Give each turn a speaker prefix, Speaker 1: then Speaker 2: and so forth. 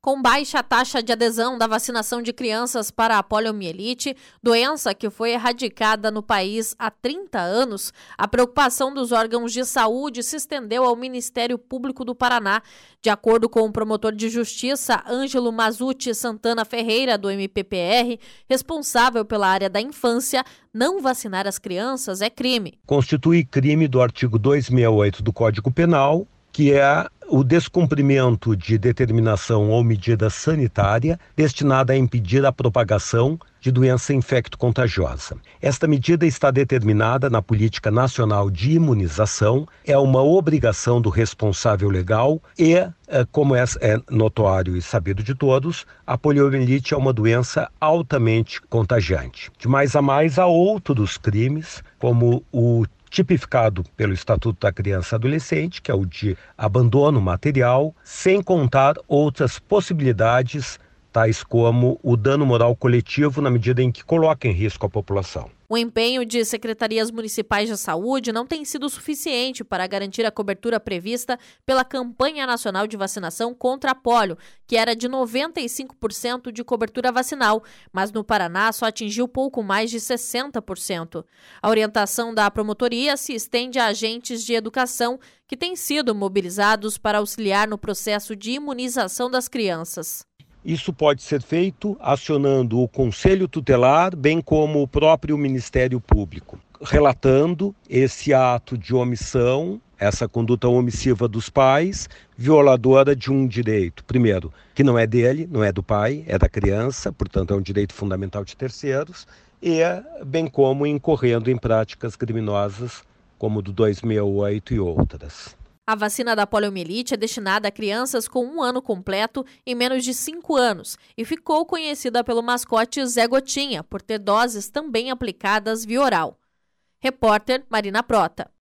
Speaker 1: Com baixa taxa de adesão da vacinação de crianças para a poliomielite, doença que foi erradicada no país há 30 anos, a preocupação dos órgãos de saúde se estendeu ao Ministério Público do Paraná. De acordo com o promotor de justiça Ângelo Mazzuti Santana Ferreira, do MPPR, responsável pela área da infância, não vacinar as crianças é crime.
Speaker 2: Constitui crime do artigo 268 do Código Penal, que é o descumprimento de determinação ou medida sanitária destinada a impedir a propagação de doença infecto-contagiosa. Esta medida está determinada na Política Nacional de Imunização, é uma obrigação do responsável legal e, como é notório e sabido de todos, a poliomielite é uma doença altamente contagiante. De mais a mais, há outros crimes, como o tipificado pelo Estatuto da Criança e Adolescente, que é o de abandono material, sem contar outras possibilidades, tais como o dano moral coletivo, na medida em que coloca em risco a população.
Speaker 1: O empenho de secretarias municipais de saúde não tem sido suficiente para garantir a cobertura prevista pela Campanha Nacional de Vacinação contra a Polio, que era de 95% de cobertura vacinal, mas no Paraná só atingiu pouco mais de 60%. A orientação da promotoria se estende a agentes de educação que têm sido mobilizados para auxiliar no processo de imunização das crianças.
Speaker 2: Isso pode ser feito acionando o Conselho Tutelar, bem como o próprio Ministério Público, relatando esse ato de omissão, essa conduta omissiva dos pais, violadora de um direito, primeiro, que não é dele, não é do pai, é da criança, portanto é um direito fundamental de terceiros, e bem como incorrendo em práticas criminosas como o do 268 e outras.
Speaker 1: A vacina da poliomielite é destinada a crianças com 1 ano completo e menos de 5 anos e ficou conhecida pelo mascote Zé Gotinha, por ter doses também aplicadas via oral. Repórter Marina Prota.